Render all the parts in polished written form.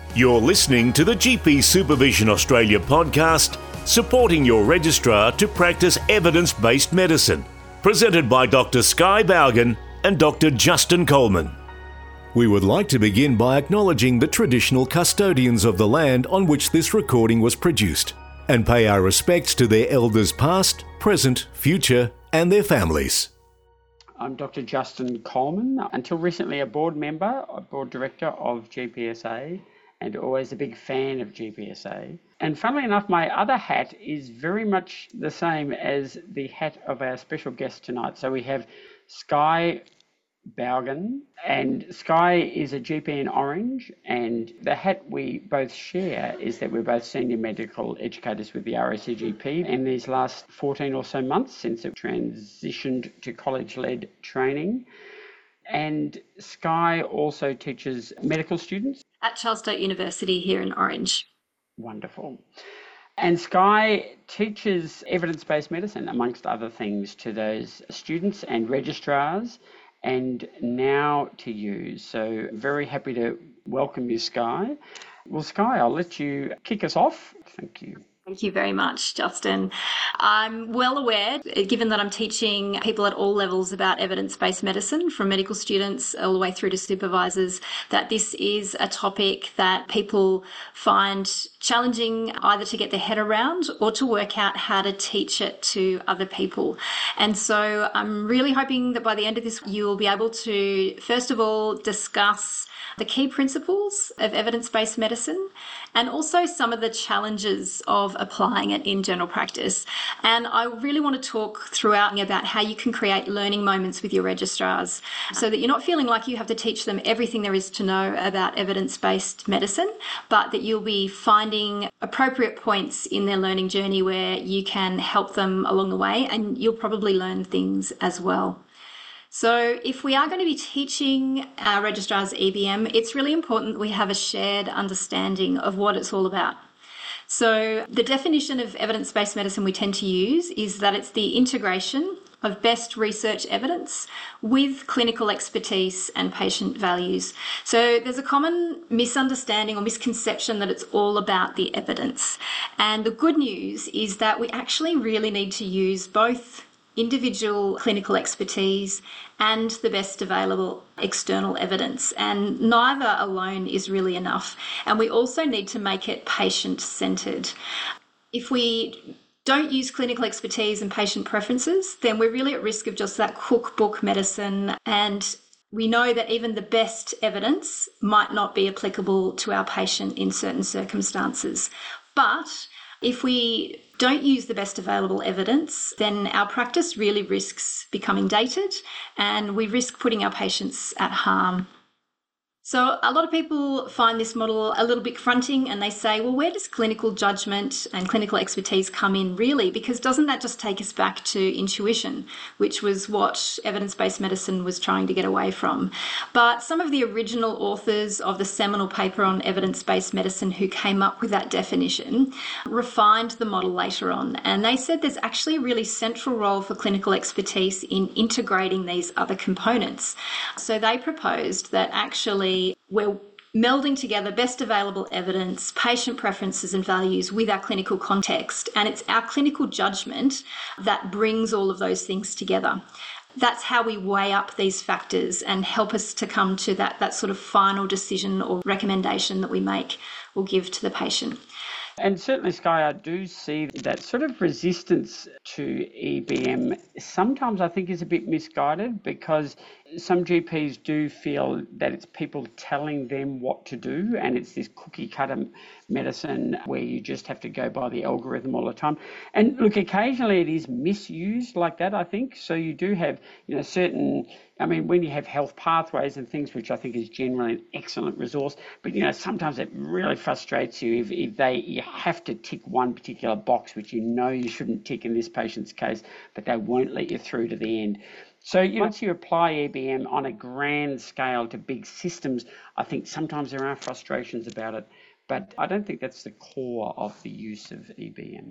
You're listening to the GP Supervision Australia podcast, supporting your registrar to practice evidence-based medicine. Presented by Dr. Skye Baugen and Dr. Justin Coleman. We would like to begin by acknowledging the traditional custodians of the land on which this recording was produced, and pay our respects to their elders past, present, future, and their families. I'm Dr. Justin Coleman, until recently a board member, a board director of GPSA, and always a big fan of GPSA. And funnily enough, my other hat is very much the same as the hat of our special guest tonight. So we have Skye Baugen, and Skye is a GP in Orange, and the hat we both share is that we're both senior medical educators with the RACGP in these last 14 or so months since it transitioned to college-led training. And Skye also teaches medical students at Charles Sturt University here in Orange. Wonderful. And Skye teaches evidence-based medicine, amongst other things, to those students and registrars, and now to you. So very happy to welcome you, Skye. Well, Skye, I'll let you kick us off. Thank you. Thank you very much, Justin. I'm well aware, given that I'm teaching people at all levels about evidence-based medicine, from medical students all the way through to supervisors, that this is a topic that people find challenging either to get their head around or to work out how to teach it to other people. And so I'm really hoping that by the end of this, you will be able to, first of all, discuss the key principles of evidence-based medicine and also some of the challenges of applying it in general practice. And I really want to talk throughout about how you can create learning moments with your registrars so that you're not feeling like you have to teach them everything there is to know about evidence-based medicine, but that you'll be finding appropriate points in their learning journey where you can help them along the way, and you'll probably learn things as well. So if we are going to be teaching our registrars EBM, it's really important that we have a shared understanding of what it's all about. So the definition of evidence-based medicine we tend to use is that it's the integration of best research evidence with clinical expertise and patient values. So there's a common misunderstanding or misconception that it's all about the evidence. And the good news is that we actually really need to use both individual clinical expertise and the best available external evidence. And neither alone is really enough. And we also need to make it patient-centred. If we don't use clinical expertise and patient preferences, then we're really at risk of just that cookbook medicine. And we know that even the best evidence might not be applicable to our patient in certain circumstances. But if we don't use the best available evidence, then our practice really risks becoming dated and we risk putting our patients at harm. So a lot of people find this model a little bit confronting and they say, well, where does clinical judgment and clinical expertise come in really? Because doesn't that just take us back to intuition, which was what evidence-based medicine was trying to get away from? But some of the original authors of the seminal paper on evidence-based medicine who came up with that definition refined the model later on. And they said there's actually a really central role for clinical expertise in integrating these other components. So they proposed that actually we're melding together best available evidence, patient preferences and values with our clinical context. And it's our clinical judgment that brings all of those things together. That's how we weigh up these factors and help us to come to that sort of final decision or recommendation that we make or give to the patient. And certainly, Skye, I do see that sort of resistance to EBM sometimes I think is a bit misguided, because some GPs do feel that it's people telling them what to do, and it's this cookie cutter medicine where you just have to go by the algorithm all the time. And look, occasionally it is misused like that, I think. So you do have, certain, when you have health pathways and things, which I think is generally an excellent resource, but sometimes it really frustrates you if you have to tick one particular box which you shouldn't tick in this patient's case, but they won't let you through to the end. So once you apply EBM on a grand scale to big systems, I think sometimes there are frustrations about it, but I don't think that's the core of the use of EBM.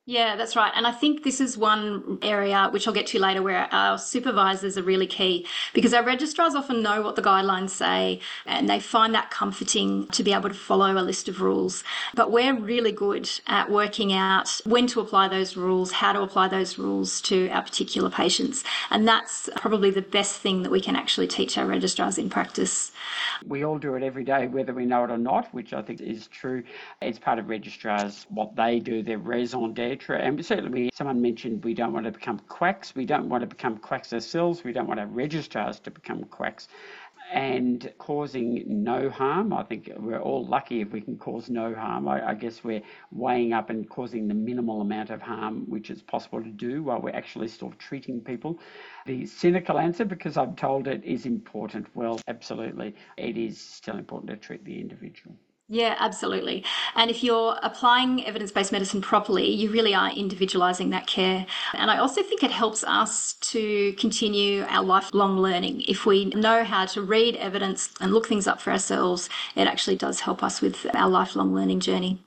Yeah, that's right. And I think this is one area, which I'll get to later, where our supervisors are really key, because our registrars often know what the guidelines say and they find that comforting to be able to follow a list of rules. But we're really good at working out when to apply those rules, how to apply those rules to our particular patients. And that's probably the best thing that we can actually teach our registrars in practice. We all do it every day, whether we know it or not, which I think is true. It's part of registrars, what they do, their raison d'etre. And certainly someone mentioned we don't want to become quacks. We don't want to become quacks ourselves. We don't want our registrars to become quacks and causing no harm. I think we're all lucky if we can cause no harm. I guess we're weighing up and causing the minimal amount of harm which is possible to do while we're actually still treating people. The cynical answer, because I'm told it is important, well, absolutely, it is still important to treat the individual. Yeah, absolutely. And if you're applying evidence-based medicine properly, you really are individualising that care. And I also think it helps us to continue our lifelong learning. If we know how to read evidence and look things up for ourselves, it actually does help us with our lifelong learning journey.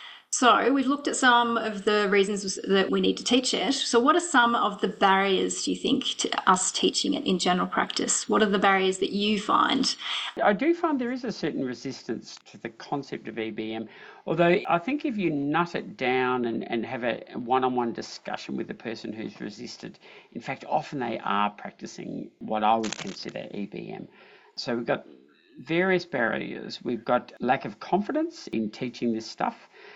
So we've looked at some of the reasons that we need to teach it. So what are some of the barriers, do you think, to us teaching it in general practice? What are the barriers that you find? I do find there is a certain resistance to the concept of EBM, although I think if you nut it down and have a one-on-one discussion with the person who's resisted, in fact, often they are practicing what I would consider EBM. So we've got various barriers. We've got lack of confidence in teaching this stuff.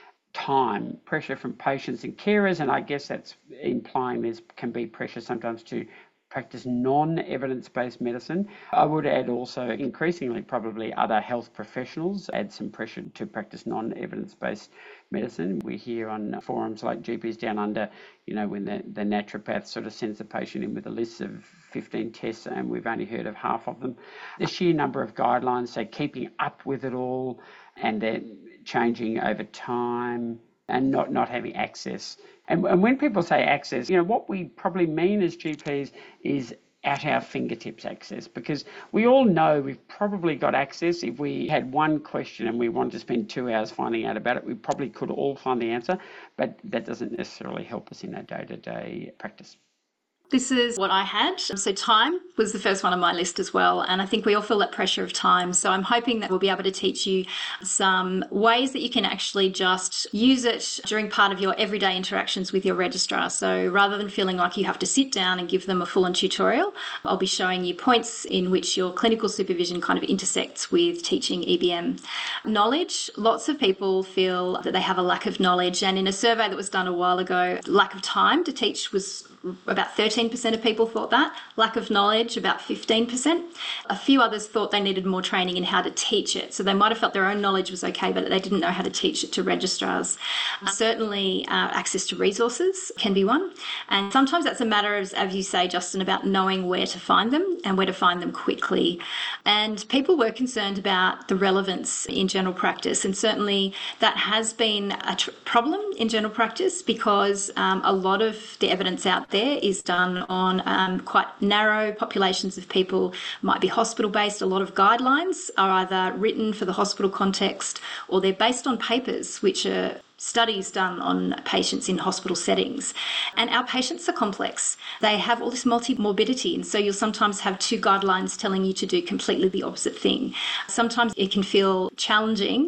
Time, pressure from patients and carers, and I guess that's implying there can be pressure sometimes to practice non-evidence-based medicine. I would add also increasingly probably other health professionals add some pressure to practice non-evidence-based medicine. We hear on forums like GPs Down Under, when the naturopath sort of sends the patient in with a list of 15 tests and we've only heard of half of them. The sheer number of guidelines, so keeping up with it all, and then changing over time and not having access. And when people say access, what we probably mean as GPs is at our fingertips access, because we all know we've probably got access. If we had one question and we wanted to spend 2 hours finding out about it, we probably could all find the answer, but that doesn't necessarily help us in our day-to-day practice. This is what I had. So time was the first one on my list as well. And I think we all feel that pressure of time. So I'm hoping that we'll be able to teach you some ways that you can actually just use it during part of your everyday interactions with your registrar. So rather than feeling like you have to sit down and give them a full-on tutorial, I'll be showing you points in which your clinical supervision kind of intersects with teaching EBM. Knowledge. Lots of people feel that they have a lack of knowledge. And in a survey that was done a while ago, lack of time to teach was about 13% of people thought that. Lack of knowledge, about 15%. A few others thought they needed more training in how to teach it. So they might have felt their own knowledge was okay, but they didn't know how to teach it to registrars. Certainly access to resources can be one. And sometimes that's a matter of, as you say, Justin, about knowing where to find them and where to find them quickly. And people were concerned about the relevance in general practice. And certainly that has been a problem in general practice, because a lot of the evidence out there is done on quite narrow populations of people, might be hospital-based. A lot of guidelines are either written for the hospital context or they're based on papers, which are studies done on patients in hospital settings. And our patients are complex. They have all this multi-morbidity, and so you'll sometimes have 2 guidelines telling you to do completely the opposite thing. Sometimes it can feel challenging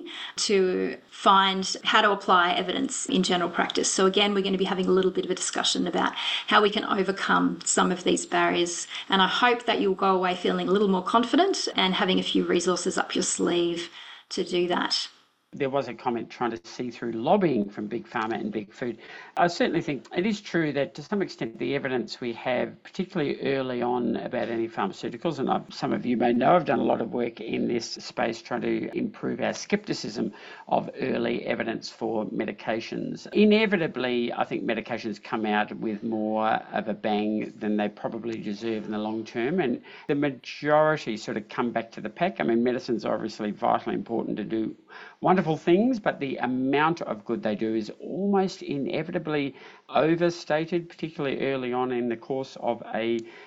to find how to apply evidence in general practice. So again, we're going to be having a little bit of a discussion about how we can overcome some of these barriers. And I hope that you'll go away feeling a little more confident and having a few resources up your sleeve to do that. There was a comment trying to see through lobbying from Big Pharma and Big Food. I certainly think it is true that to some extent the evidence we have, particularly early on about any pharmaceuticals, and some of you may know I've done a lot of work in this space trying to improve our skepticism of early evidence for medications. Inevitably, I think medications come out with more of a bang than they probably deserve in the long term, and the majority sort of come back to the pack. I mean, medicines are obviously vitally important to do wonderful things, but the amount of good they do is almost inevitably overstated, particularly early on in the course of a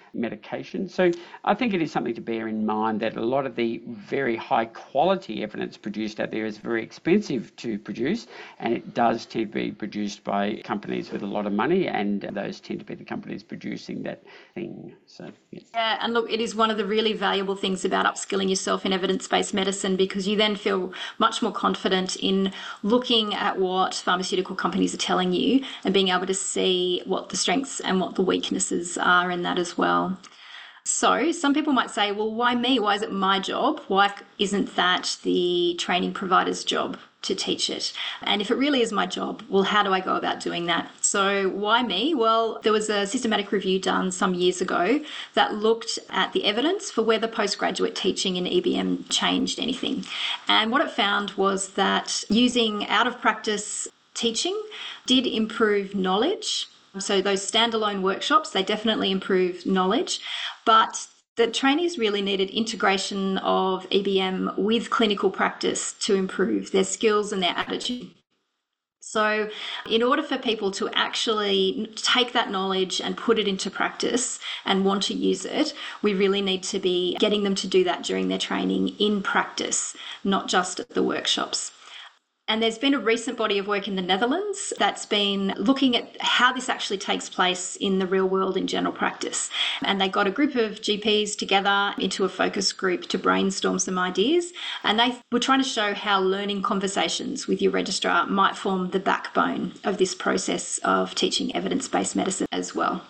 medication. So I think it is something to bear in mind that a lot of the very high quality evidence produced out there is very expensive to produce, and it does tend to be produced by companies with a lot of money, and those tend to be the companies producing that thing. So yeah, and look, it is one of the really valuable things about upskilling yourself in evidence-based medicine, because you then feel much more confident in looking at what pharmaceutical companies are telling you and being able to see what the strengths and what the weaknesses are in that as well. So some people might say, well, why me? Why is it my job? Why isn't that the training provider's job to teach it? And if it really is my job, well, how do I go about doing that? So why me? Well, there was a systematic review done some years ago that looked at the evidence for whether postgraduate teaching in EBM changed anything. And what it found was that using out-of-practice teaching did improve knowledge. So those standalone workshops, they definitely improve knowledge, but the trainees really needed integration of EBM with clinical practice to improve their skills and their attitude. So in order for people to actually take that knowledge and put it into practice and want to use it, we really need to be getting them to do that during their training in practice, not just at the workshops. And there's been a recent body of work in the Netherlands that's been looking at how this actually takes place in the real world in general practice. And they got a group of GPs together into a focus group to brainstorm some ideas. And they were trying to show how learning conversations with your registrar might form the backbone of this process of teaching evidence-based medicine as well.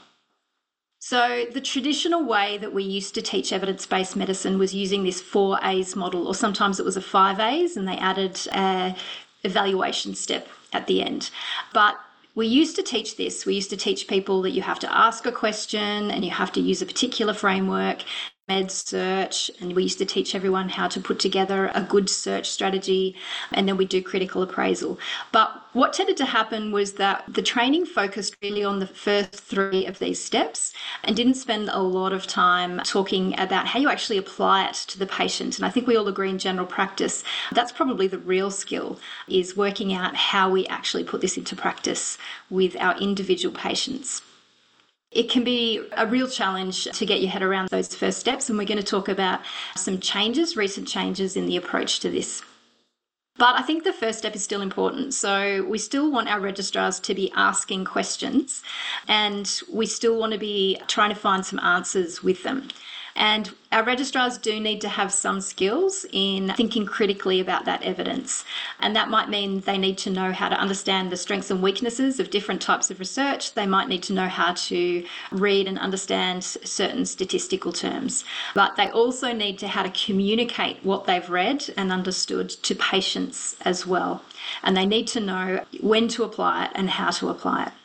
So the traditional way that we used to teach evidence-based medicine was using this 4 A's model, or sometimes it was a 5 A's, and they added a evaluation step at the end. But we used to teach this. We used to teach people that you have to ask a question and you have to use a particular framework, med search, and we used to teach everyone how to put together a good search strategy, and then we do critical appraisal. But what tended to happen was that the training focused really on the first 3 of these steps and didn't spend a lot of time talking about how you actually apply it to the patient. And I think we all agree in general practice, that's probably the real skill, is working out how we actually put this into practice with our individual patients. It can be a real challenge to get your head around those first steps, and we're going to talk about some changes, recent changes in the approach to this. But I think the first step is still important. So we still want our registrars to be asking questions, and we still want to be trying to find some answers with them. And our registrars do need to have some skills in thinking critically about that evidence. And that might mean they need to know how to understand the strengths and weaknesses of different types of research. They might need to know how to read and understand certain statistical terms. But they also need to how to communicate what they've read and understood to patients as well. And they need to know when to apply it and how to apply it.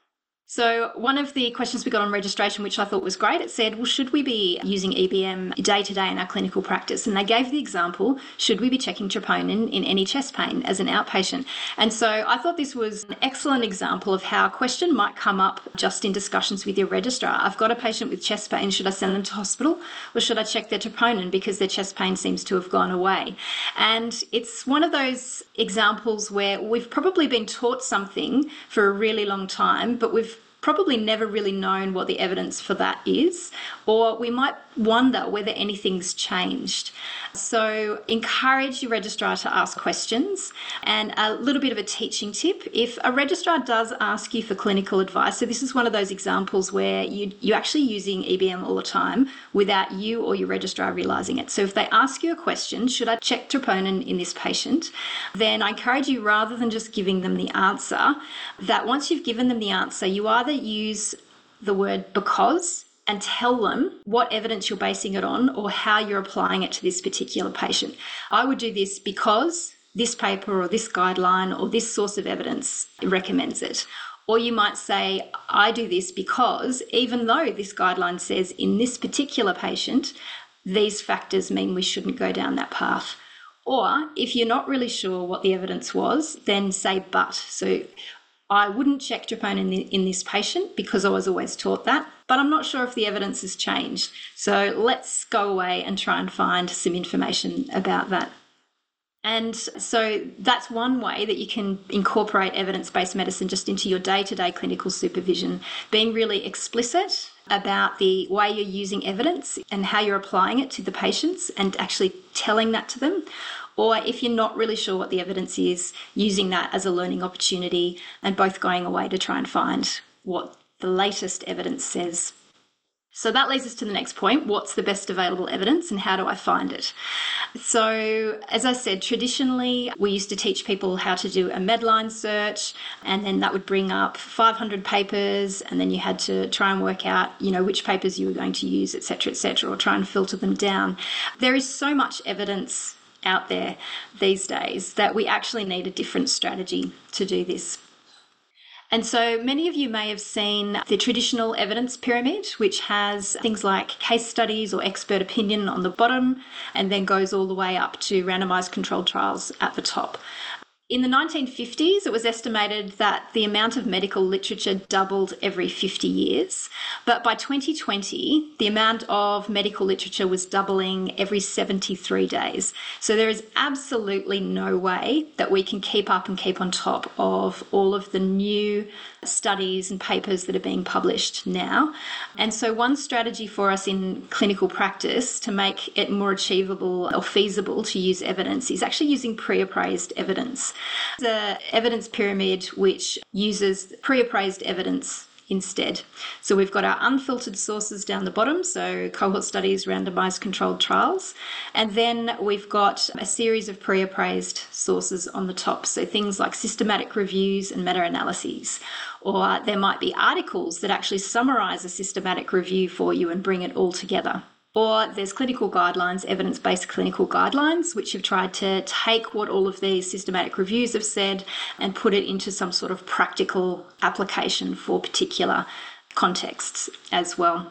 So one of the questions we got on registration, which I thought was great, it said, well, should we be using EBM day to day in our clinical practice? And they gave the example, should we be checking troponin in any chest pain as an outpatient? And so I thought this was an excellent example of how a question might come up just in discussions with your registrar. I've got a patient with chest pain. Should I send them to hospital, or should I check their troponin because their chest pain seems to have gone away? And it's one of those examples where we've probably been taught something for a really long time, but we've probably never really known what the evidence for that is, or we might wonder whether anything's changed. So encourage your registrar to ask questions. And a little bit of a teaching tip, if a registrar does ask you for clinical advice, so this is one of those examples where you're actually using EBM all the time without you or your registrar realising it. So if they ask you a question, should I check troponin in this patient, then I encourage you, rather than just giving them the answer, that once you've given them the answer, you either use the word because and tell them what evidence you're basing it on or how you're applying it to this particular patient. I would do this because this paper or this guideline or this source of evidence recommends it. Or you might say, I do this because even though this guideline says in this particular patient, these factors mean we shouldn't go down that path. Or if you're not really sure what the evidence was, then say but. So I wouldn't check troponin in this patient because I was always taught that, but I'm not sure if the evidence has changed. So let's go away and try and find some information about that. And so that's one way that you can incorporate evidence-based medicine just into your day-to-day clinical supervision, being really explicit about the way you're using evidence and how you're applying it to the patients and actually telling that to them. Or if you're not really sure what the evidence is, using that as a learning opportunity and both going away to try and find what the latest evidence says. So that leads us to the next point. What's the best available evidence and how do I find it? So as I said, traditionally, we used to teach people how to do a Medline search, and then that would bring up 500 papers, and then you had to try and work out, which papers you were going to use, et cetera, or try and filter them down. There is so much evidence out there these days that we actually need a different strategy to do this. And so many of you may have seen the traditional evidence pyramid, which has things like case studies or expert opinion on the bottom, and then goes all the way up to randomized controlled trials at the top. In the 1950s, it was estimated that the amount of medical literature doubled every 50 years. But by 2020, the amount of medical literature was doubling every 73 days. So there is absolutely no way that we can keep up and keep on top of all of the new studies and papers that are being published now. And so one strategy for us in clinical practice to make it more achievable or feasible to use evidence is actually using pre-appraised evidence. The evidence pyramid which uses pre-appraised evidence instead. So we've got our unfiltered sources down the bottom, so cohort studies, randomized controlled trials, and then we've got a series of pre-appraised sources on the top, so things like systematic reviews and meta-analyses, or there might be articles that actually summarize a systematic review for you and bring it all together. Or there's clinical guidelines, evidence-based clinical guidelines, which have tried to take what all of these systematic reviews have said and put it into some sort of practical application for particular contexts as well.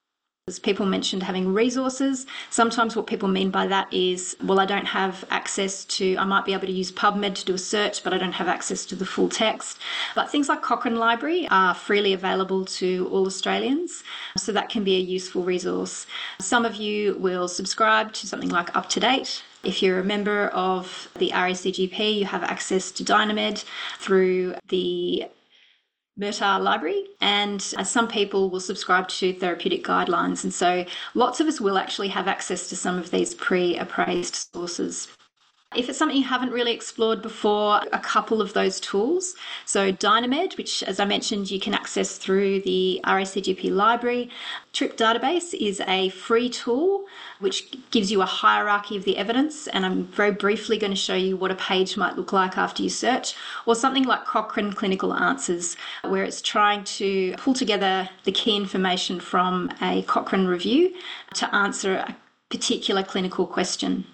As people mentioned having resources, sometimes what people mean by that is, well, I don't have access to, I might be able to use PubMed to do a search, but I don't have access to the full text. But things like Cochrane Library are freely available to all Australians, so that can be a useful resource. Some of you will subscribe to something like UpToDate. If you're a member of the RACGP, you have access to Dynamed through the Murtaugh Library, and some people will subscribe to therapeutic guidelines, and so lots of us will actually have access to some of these pre-appraised sources. If it's something you haven't really explored before, a couple of those tools. So Dynamed, which, as I mentioned, you can access through the RACGP library. Trip Database is a free tool which gives you a hierarchy of the evidence, and I'm very briefly going to show you what a page might look like after you search. Or something like Cochrane Clinical Answers, where it's trying to pull together the key information from a Cochrane review to answer a particular clinical question.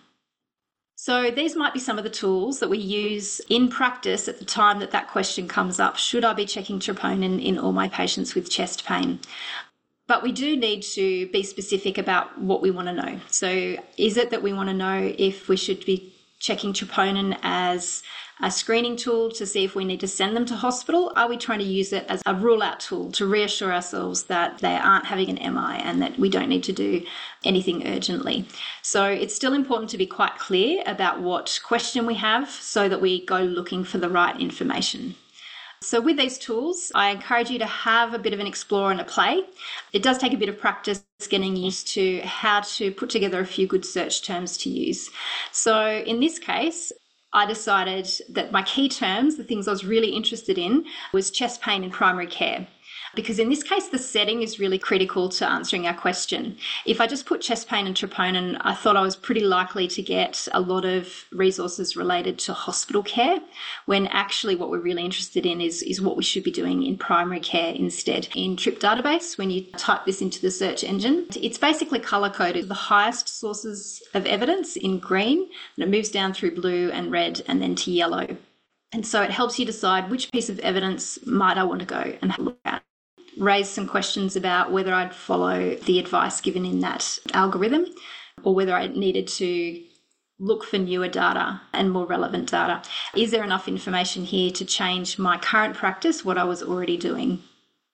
So these might be some of the tools that we use in practice at the time that that question comes up. Should I be checking troponin in all my patients with chest pain? But we do need to be specific about what we want to know. So is it that we want to know if we should be checking troponin as a screening tool to see if we need to send them to hospital? Are we trying to use it as a rule-out tool to reassure ourselves that they aren't having an MI and that we don't need to do anything urgently? So it's still important to be quite clear about what question we have so that we go looking for the right information. So with these tools, I encourage you to have a bit of an explore and a play. It does take a bit of practice getting used to how to put together a few good search terms to use. So in this case, I decided that my key terms, the things I was really interested in, was chest pain in primary care. Because in this case, the setting is really critical to answering our question. If I just put chest pain and troponin, I thought I was pretty likely to get a lot of resources related to hospital care, when actually what we're really interested in is what we should be doing in primary care instead. In Trip Database, when you type this into the search engine, it's basically color-coded the highest sources of evidence in green, and it moves down through blue and red and then to yellow. And so it helps you decide which piece of evidence might I want to go and have a look at. Raise some questions about whether I'd follow the advice given in that algorithm or whether I needed to look for newer data and more relevant data. Is there enough information here to change my current practice, what I was already doing?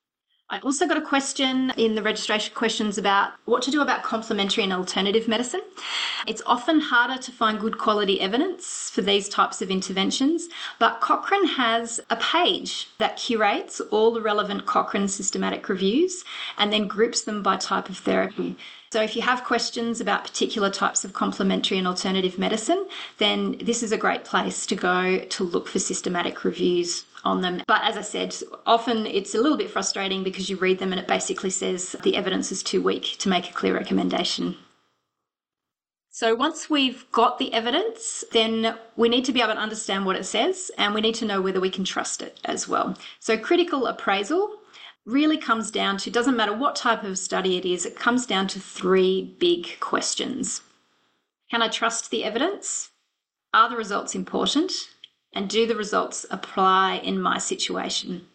I also got a question in the registration questions about what to do about complementary and alternative medicine. It's often harder to find good quality evidence for these types of interventions, but Cochrane has a page that curates all the relevant Cochrane systematic reviews and then groups them by type of therapy. So if you have questions about particular types of complementary and alternative medicine, then this is a great place to go to look for systematic reviews on them. But as I said, often it's a little bit frustrating because you read them and it basically says the evidence is too weak to make a clear recommendation. So once we've got the evidence, then we need to be able to understand what it says and we need to know whether we can trust it as well. So critical appraisal really comes down to, doesn't matter what type of study it is, it comes down to three big questions. Can I trust the evidence? Are the results important? And do the results apply in my situation?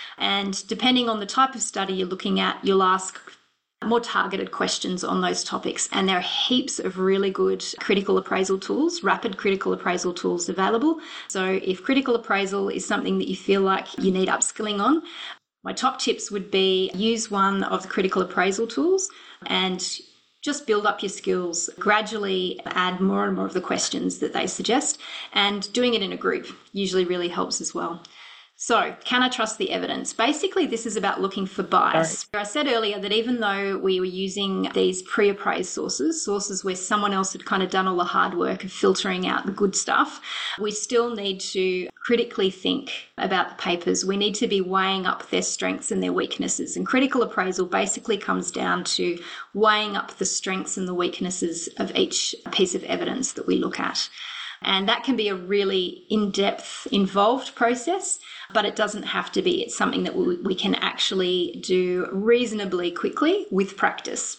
And depending on the type of study you're looking at, you'll ask more targeted questions on those topics. And there are heaps of really good critical appraisal tools, rapid critical appraisal tools available. So if critical appraisal is something that you feel like you need upskilling on, my top tips would be use one of the critical appraisal tools and just build up your skills, gradually add more and more of the questions that they suggest, and doing it in a group usually really helps as well. So, can I trust the evidence? Basically, this is about looking for bias. I said earlier that even though we were using these pre-appraised sources where someone else had kind of done all the hard work of filtering out the good stuff, we still need to critically think about the papers. We need to be weighing up their strengths and their weaknesses. And critical appraisal basically comes down to weighing up the strengths and the weaknesses of each piece of evidence that we look at. And that can be a really in-depth, involved process, but it doesn't have to be. It's something that we can actually do reasonably quickly with practice.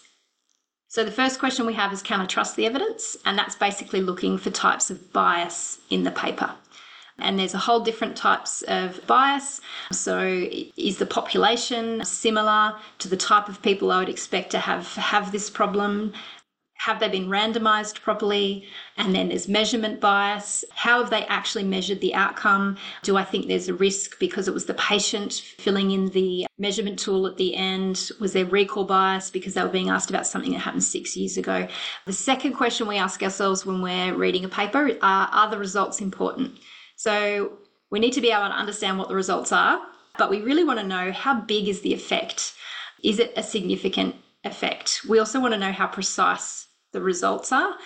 So the first question we have is, can I trust the evidence? And that's basically looking for types of bias in the paper. And there's a whole different types of bias. So is the population similar to the type of people I would expect to have this problem? Have they been randomized properly? And then there's measurement bias. How have they actually measured the outcome? Do I think there's a risk because it was the patient filling in the measurement tool at the end? Was there recall bias because they were being asked about something that happened 6 years ago? The second question we ask ourselves when we're reading a paper are the results important? So we need to be able to understand what the results are, but we really want to know, how big is the effect? Is it a significant effect? We also want to know how precise the results are.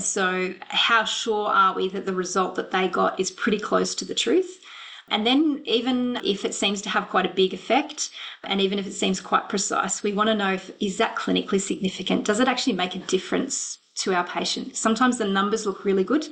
So how sure are we that the result that they got is pretty close to the truth? And then even if it seems to have quite a big effect, and even if it seems quite precise, we want to know, is that clinically significant? Does it actually make a difference to our patient? Sometimes the numbers look really good,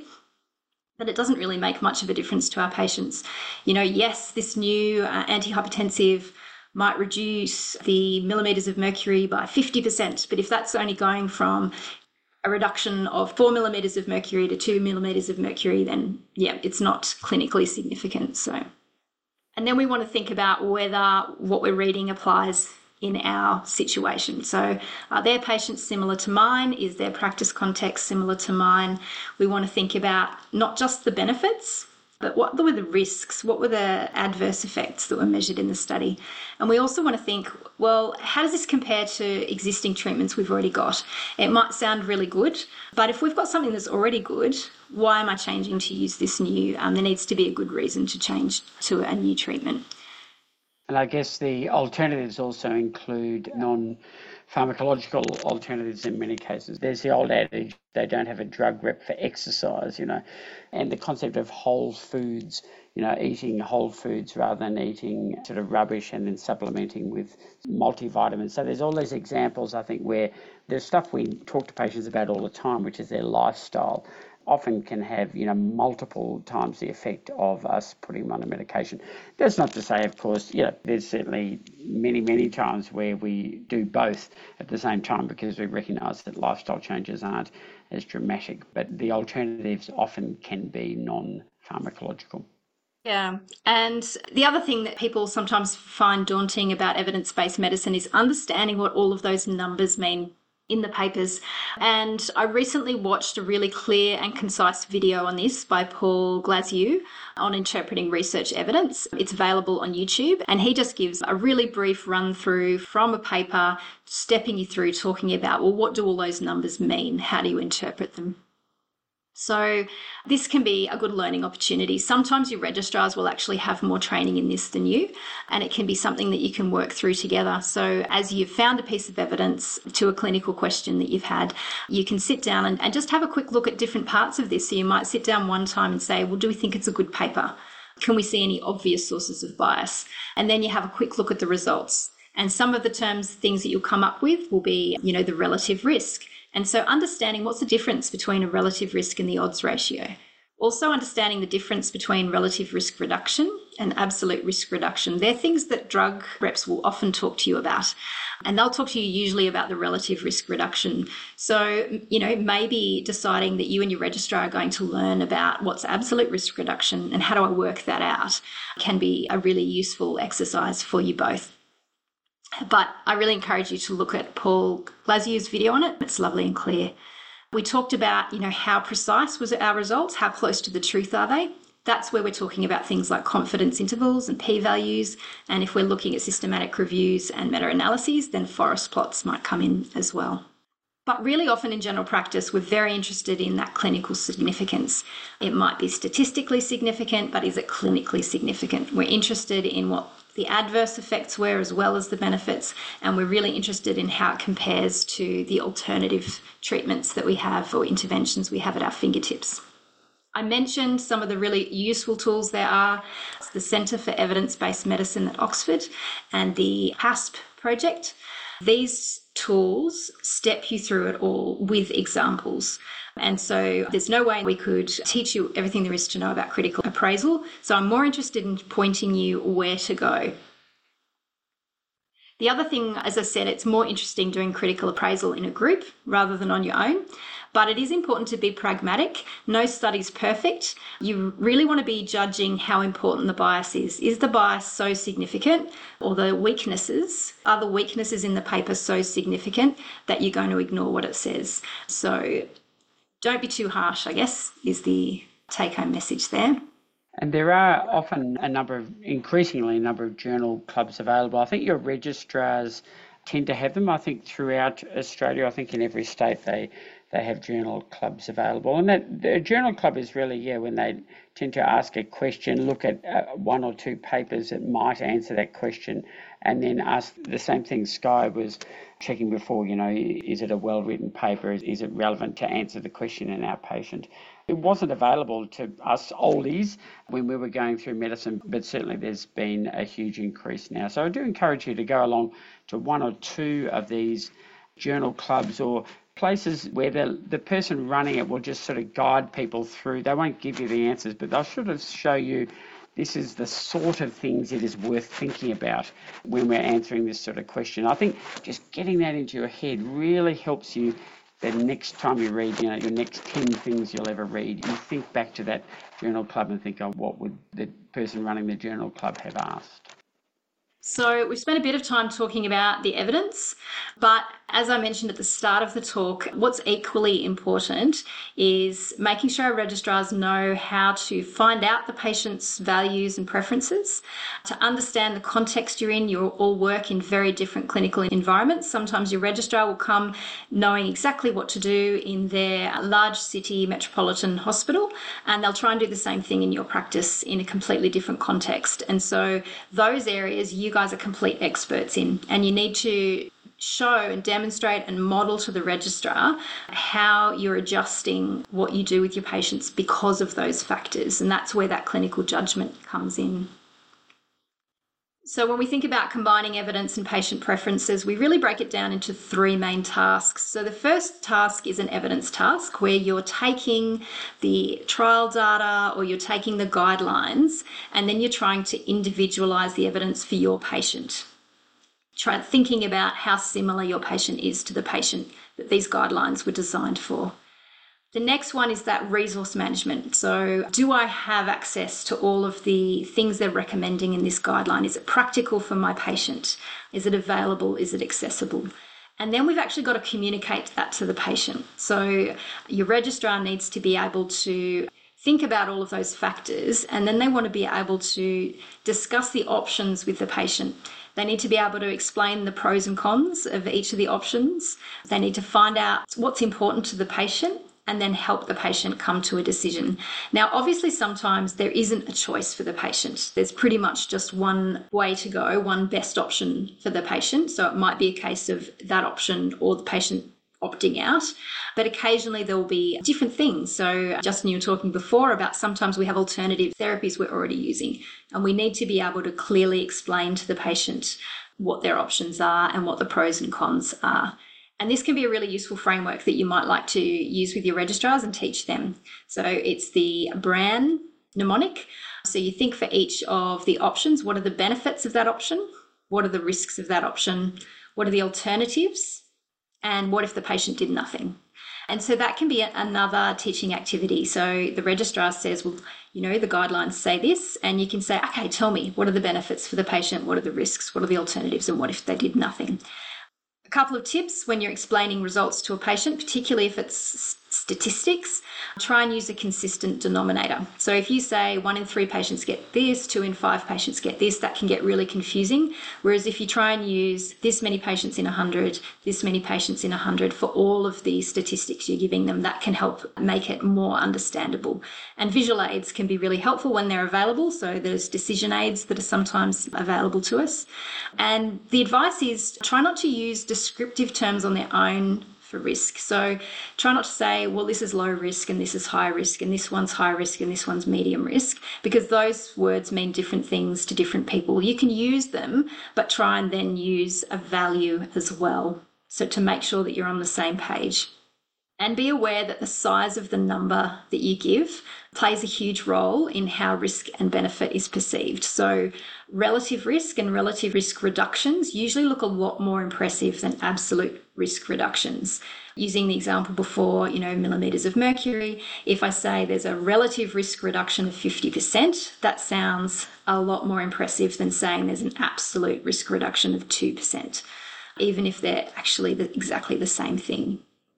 but it doesn't really make much of a difference to our patients. You know, yes, this new antihypertensive might reduce the millimetres of mercury by 50%, but if that's only going from a reduction of 4 millimetres of mercury to 2 millimetres of mercury, then yeah, it's not clinically significant. So, and then we want to think about whether what we're reading applies in our situation. So are their patients similar to mine? Is their practice context similar to mine? We want to think about not just the benefits, but what were the risks? What were the adverse effects that were measured in the study? And we also want to think, well, how does this compare to existing treatments we've already got? It might sound really good, but if we've got something that's already good, why am I changing to use this new? There needs to be a good reason to change to a new treatment. And I guess the alternatives also include non-pharmacological alternatives in many cases. There's the old adage, they don't have a drug rep for exercise, you know, and the concept of whole foods, you know, eating whole foods rather than eating sort of rubbish and then supplementing with multivitamins. So there's all these examples, I think, where there's stuff we talk to patients about all the time, which is their lifestyle. Often can have, you know, multiple times the effect of us putting them on a medication. That's not to say, of course, you know, there's certainly many times where we do both at the same time because we recognise that lifestyle changes aren't as dramatic, but the alternatives often can be non-pharmacological. Yeah. And the other thing that people sometimes find daunting about evidence-based medicine is understanding what all of those numbers mean in the papers. And I recently watched a really clear and concise video on this by Paul Glasziou on interpreting research evidence. It's available on YouTube, and he just gives a really brief run through from a paper, stepping you through talking about, well, what do all those numbers mean? How do you interpret them? So this can be a good learning opportunity. Sometimes your registrars will actually have more training in this than you, and it can be something that you can work through together. So as you've found a piece of evidence to a clinical question that you've had, you can sit down and just have a quick look at different parts of this. So you might sit down one time and say, well, do we think it's a good paper? Can we see any obvious sources of bias? And then you have a quick look at the results. And some of the things that you'll come up with will be, the relative risk. And so understanding what's the difference between a relative risk and the odds ratio. Also understanding the difference between relative risk reduction and absolute risk reduction. They're things that drug reps will often talk to you about. And they'll talk to you usually about the relative risk reduction. So, maybe deciding that you and your registrar are going to learn about what's absolute risk reduction and how do I work that out can be a really useful exercise for you both. But I really encourage you to look at Paul Glasziou's video on it. It's lovely and clear. We talked about, how precise was our results? How close to the truth are they? That's where we're talking about things like confidence intervals and p-values. And if we're looking at systematic reviews and meta-analyses, then forest plots might come in as well. But really often in general practice, we're very interested in that clinical significance. It might be statistically significant, but is it clinically significant? We're interested in what the adverse effects were as well as the benefits, and we're really interested in how it compares to the alternative treatments that we have or interventions we have at our fingertips. I mentioned some of the really useful tools there are. It's the Centre for Evidence-Based Medicine at Oxford and the HASP project. These tools step you through it all with examples. And so there's no way we could teach you everything there is to know about critical appraisal. So I'm more interested in pointing you where to go. The other thing, as I said, it's more interesting doing critical appraisal in a group rather than on your own. But it is important to be pragmatic. No study's perfect. You really want to be judging how important the bias is. Is the bias so significant, or are the weaknesses in the paper so significant that you're going to ignore what it says? So don't be too harsh, I guess, is the take-home message there. And there are often increasingly a number of journal clubs available. I think your registrars tend to have them. I think throughout Australia, I think in every state they have journal clubs available. And that the journal club is really, when they tend to ask a question, look at one or two papers that might answer that question, and then ask the same thing Sky was checking before, is it a well-written paper? Is it relevant to answer the question in our patient? It wasn't available to us oldies when we were going through medicine, but certainly there's been a huge increase now. So I do encourage you to go along to one or two of these journal clubs or places where the person running it will just sort of guide people through. They won't give you the answers, but they'll sort of show you this is the sort of things it is worth thinking about when we're answering this sort of question. I think just getting that into your head really helps you the next time you read, your next 10 things you'll ever read, you think back to that journal club and think, what would the person running the journal club have asked? So we've spent a bit of time talking about the evidence, but as I mentioned at the start of the talk, what's equally important is making sure our registrars know how to find out the patient's values and preferences, to understand the context you're in. You all work in very different clinical environments. Sometimes your registrar will come knowing exactly what to do in their large city metropolitan hospital, and they'll try and do the same thing in your practice in a completely different context. And so those areas you guys are complete experts in, and you need to show and demonstrate and model to the registrar how you're adjusting what you do with your patients because of those factors. And that's where that clinical judgment comes in. So when we think about combining evidence and patient preferences, we really break it down into three main tasks. So the first task is an evidence task where you're taking the trial data or you're taking the guidelines and then you're trying to individualize the evidence for your patient. Thinking about how similar your patient is to the patient that these guidelines were designed for. The next one is that resource management. So do I have access to all of the things they're recommending in this guideline? Is it practical for my patient? Is it available? Is it accessible? And then we've actually got to communicate that to the patient. So your registrar needs to be able to think about all of those factors, and then they want to be able to discuss the options with the patient. They need to be able to explain the pros and cons of each of the options. They need to find out what's important to the patient and then help the patient come to a decision. Now, obviously, sometimes there isn't a choice for the patient. There's pretty much just one way to go, one best option for the patient. So it might be a case of that option or the patient opting out, but occasionally there will be different things. So Justin, you were talking before about sometimes we have alternative therapies we're already using, and we need to be able to clearly explain to the patient what their options are and what the pros and cons are. And this can be a really useful framework that you might like to use with your registrars and teach them. So it's the BRAN mnemonic. So you think for each of the options, what are the benefits of that option? What are the risks of that option? What are the alternatives? And what if the patient did nothing? And so that can be another teaching activity. So the registrar says, well, you know, the guidelines say this, and you can say, okay, tell me, what are the benefits for the patient? What are the risks? What are the alternatives? And what if they did nothing? A couple of tips when you're explaining results to a patient, particularly if it's statistics, try and use a consistent denominator. So if you say 1 in 3 patients get this, 2 in 5 patients get this, that can get really confusing. Whereas if you try and use this many patients in 100, this many patients in 100 for all of the statistics you're giving them, that can help make it more understandable. And visual aids can be really helpful when they're available. So there's decision aids that are sometimes available to us. And the advice is try not to use descriptive terms on their own for risk. So try not to say, well, this is low risk and this is high risk and this one's high risk and this one's medium risk, because those words mean different things to different people. You can use them, but try and then use a value as well. So to make sure that you're on the same page. And be aware that the size of the number that you give plays a huge role in how risk and benefit is perceived. So relative risk and relative risk reductions usually look a lot more impressive than absolute risk reductions. Using the example before, millimeters of mercury, if I say there's a relative risk reduction of 50%, that sounds a lot more impressive than saying there's an absolute risk reduction of 2%, even if they're actually exactly the same thing.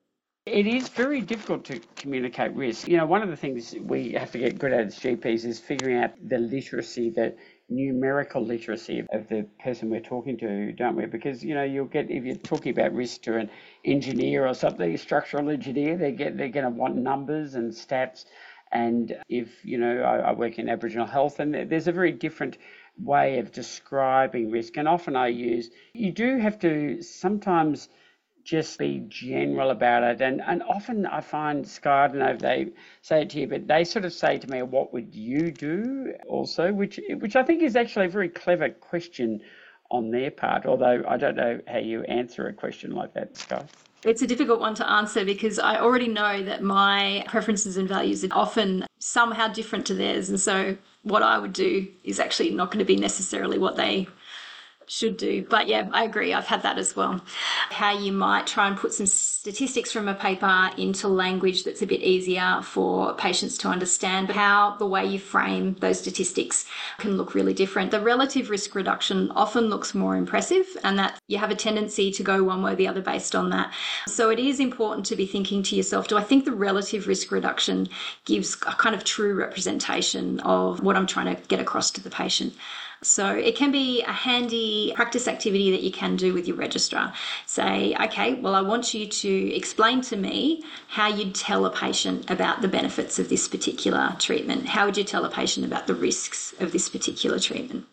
It is very difficult to communicate risk. One of the things we have to get good at as GPs is figuring out the literacy, the numerical literacy of the person we're talking to, don't we? Because, you'll get, if you're talking about risk to an engineer or something, a structural engineer, they're going to want numbers and stats. And if, I work in Aboriginal health, and there's a very different way of describing risk. And often you do have to sometimes just be general about it. And often I find, Sky, I don't know if they say it to you, but they sort of say to me, what would you do also, which I think is actually a very clever question on their part, although I don't know how you answer a question like that, Sky. It's a difficult one to answer because I already know that my preferences and values are often somehow different to theirs. And so what I would do is actually not going to be necessarily what they should do. But yeah, I agree. I've had that as well. How you might try and put some statistics from a paper into language that's a bit easier for patients to understand, but how the way you frame those statistics can look really different. The relative risk reduction often looks more impressive, and that you have a tendency to go one way or the other based on that. So it is important to be thinking to yourself, do I think the relative risk reduction gives a kind of true representation of what I'm trying to get across to the patient? So it can be a handy practice activity that you can do with your registrar. Say, okay, well, I want you to explain to me how you'd tell a patient about the benefits of this particular treatment. How would you tell a patient about the risks of this particular treatment?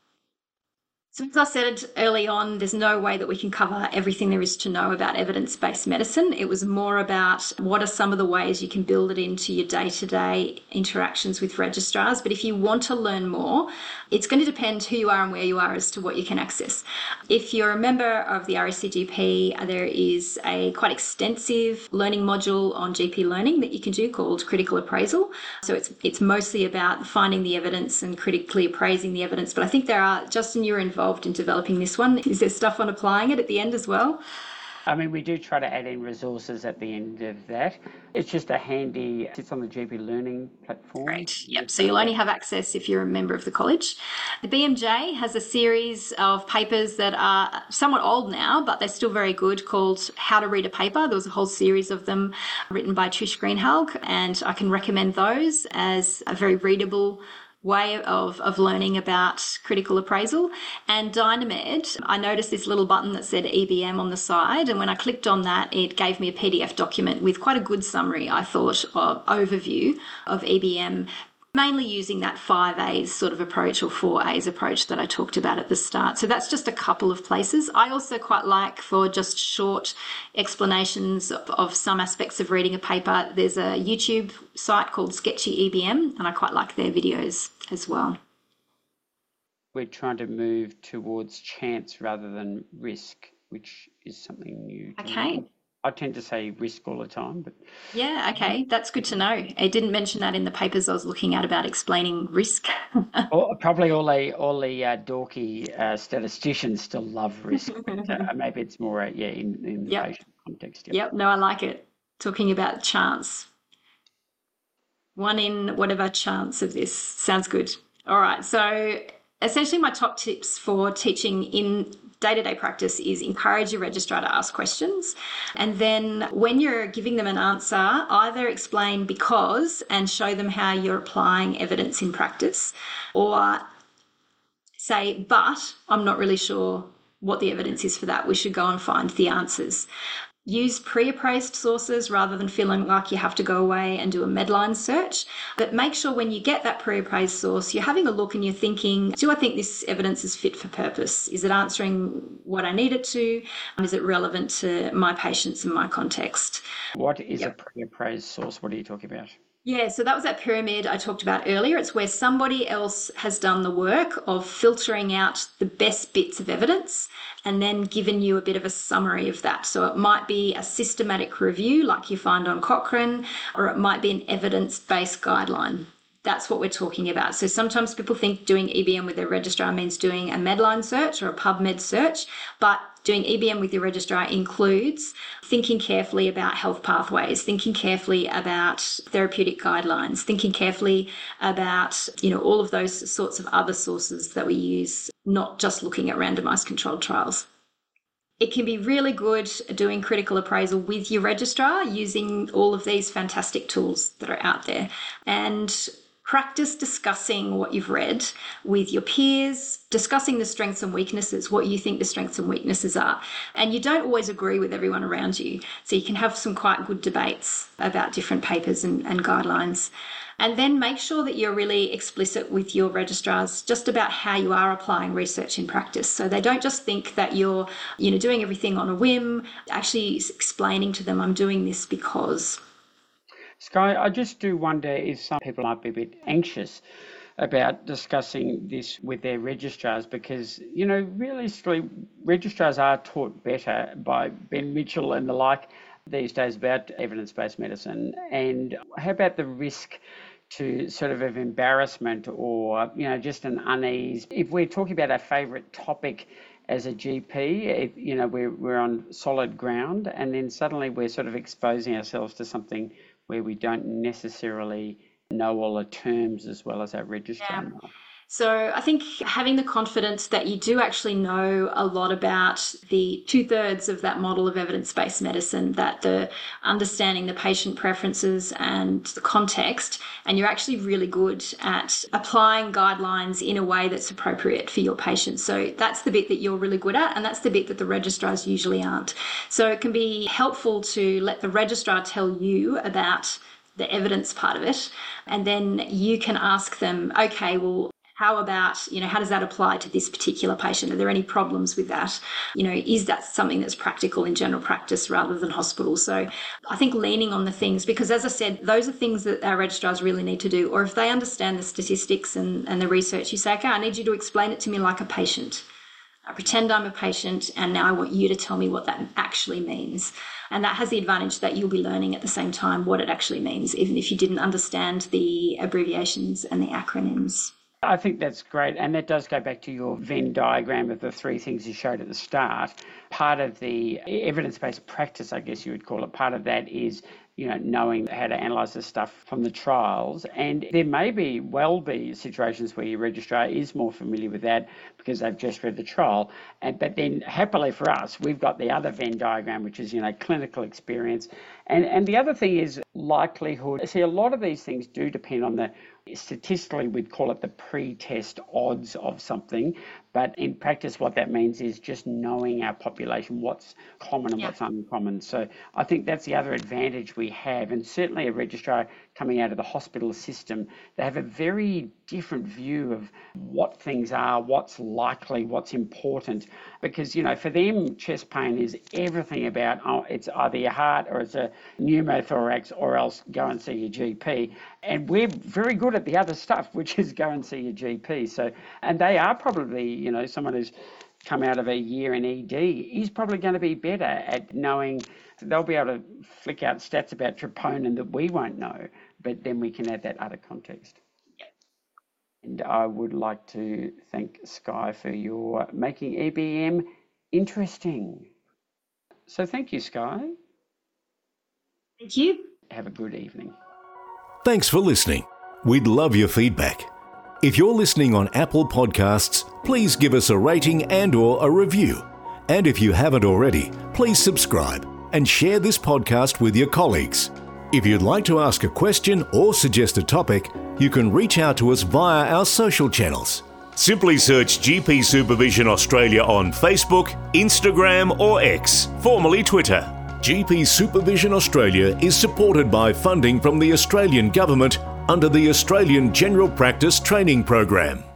So as I said early on, there's no way that we can cover everything there is to know about evidence-based medicine. It was more about what are some of the ways you can build it into your day-to-day interactions with registrars. But if you want to learn more, it's going to depend who you are and where you are as to what you can access. If you're a member of the RACGP, there is a quite extensive learning module on GP learning that you can do called Critical Appraisal. So it's mostly about finding the evidence and critically appraising the evidence. But I think there are, Justin, you're involved in developing this one. Is there stuff on applying it at the end as well? I mean, we do try to add in resources at the end of that. It's just a handy, it's on the GP Learning platform. Great. Yep. So you'll only have access if you're a member of the college. The BMJ has a series of papers that are somewhat old now, but they're still very good, called How to Read a Paper. There was a whole series of them written by Trish Greenhalgh, and I can recommend those as a very readable way of learning about critical appraisal. And Dynamed, I noticed this little button that said EBM on the side, and when I clicked on that, it gave me a PDF document with quite a good summary, I thought, of overview of EBM, mainly using that 5A's sort of approach, or 4A's approach that I talked about at the start. So that's just a couple of places. I also quite like, for just short explanations of some aspects of reading a paper, there's a YouTube site called Sketchy EBM, and I quite like their videos as well. We're trying to move towards chance rather than risk, which is something new to me. I tend to say risk all the time, but yeah, okay, that's good to know. I didn't mention that in the papers I was looking at about explaining risk. Probably all the dorky statisticians still love risk, but maybe it's more in the patient context. Yep, no, I like it. Talking about chance. 1 in whatever chance of this. Sounds good. All right, so essentially my top tips for teaching in day-to-day practice is encourage your registrar to ask questions. And then when you're giving them an answer, either explain because and show them how you're applying evidence in practice, or say, but I'm not really sure what the evidence is for that. We should go and find the answers. Use pre-appraised sources rather than feeling like you have to go away and do a Medline search. But make sure when you get that pre-appraised source, you're having a look and you're thinking, do I think this evidence is fit for purpose? Is it answering what I need it to? Is it relevant to my patients and my context? What is a pre-appraised source? What are you talking about? Yeah, so that was that pyramid I talked about earlier. It's where somebody else has done the work of filtering out the best bits of evidence and then given you a bit of a summary of that. So it might be a systematic review like you find on Cochrane, or it might be an evidence-based guideline. That's what we're talking about. So sometimes people think doing EBM with their registrar means doing a Medline search or a PubMed search, but doing EBM with your registrar includes thinking carefully about health pathways, thinking carefully about therapeutic guidelines, thinking carefully about, all of those sorts of other sources that we use, not just looking at randomized controlled trials. It can be really good doing critical appraisal with your registrar using all of these fantastic tools that are out there. And practice discussing what you've read with your peers, discussing the strengths and weaknesses, what you think the strengths and weaknesses are. And you don't always agree with everyone around you, so you can have some quite good debates about different papers and guidelines. And then make sure that you're really explicit with your registrars just about how you are applying research in practice. So they don't just think that you're, doing everything on a whim, actually explaining to them, I'm doing this because. Sky, I just do wonder if some people might be a bit anxious about discussing this with their registrars because, realistically, registrars are taught better by Ben Mitchell and the like these days about evidence-based medicine. And how about the risk to sort of embarrassment or, just an unease? If we're talking about our favourite topic as a GP, we're on solid ground, and then suddenly we're sort of exposing ourselves to something where we don't necessarily know all the terms as well as our registrar might. So I think having the confidence that you do actually know a lot about the 2/3 of that model of evidence-based medicine, that the understanding the patient preferences and the context, and you're actually really good at applying guidelines in a way that's appropriate for your patients. So that's the bit that you're really good at, and that's the bit that the registrars usually aren't. So it can be helpful to let the registrar tell you about the evidence part of it, and then you can ask them, okay, well, how about, how does that apply to this particular patient? Are there any problems with that? Is that something that's practical in general practice rather than hospital? So I think leaning on the things, because as I said, those are things that our registrars really need to do. Or if they understand the statistics and the research, you say, okay, I need you to explain it to me like a patient. I pretend I'm a patient, and now I want you to tell me what that actually means. And that has the advantage that you'll be learning at the same time what it actually means, even if you didn't understand the abbreviations and the acronyms. I think that's great. And that does go back to your Venn diagram of the three things you showed at the start. part of the evidence-based practice, I guess you would call it, part of that is knowing how to analyse the stuff from the trials. And there may well be situations where your registrar is more familiar with that because they've just read the trial. But then happily for us, we've got the other Venn diagram, which is, clinical experience. And the other thing is likelihood. See, a lot of these things do depend on statistically, we'd call it the pre-test odds of something. But in practice, what that means is just knowing our population, what's common and what's uncommon. So I think that's the other advantage we have. And certainly a registrar coming out of the hospital system, they have a very different view of what things are, what's likely, what's important. Because, for them, chest pain is everything about, it's either your heart or it's a pneumothorax or else go and see your GP. And we're very good at the other stuff, which is go and see your GP. So, and they are probably, someone who's come out of a year in ED is probably going to be better at knowing. They'll be able to flick out stats about troponin that we won't know, but then we can add that other context. And I would like to thank Sky for your making EBM interesting. So thank you, Sky. Thank you. Have a good evening. Thanks for listening. We'd love your feedback. If you're listening on Apple Podcasts, please give us a rating and/or a review. And if you haven't already, please subscribe and share this podcast with your colleagues. If you'd like to ask a question or suggest a topic, you can reach out to us via our social channels. Simply search GP Supervision Australia on Facebook, Instagram or X, formerly Twitter. GP Supervision Australia is supported by funding from the Australian Government under the Australian General Practice Training Program.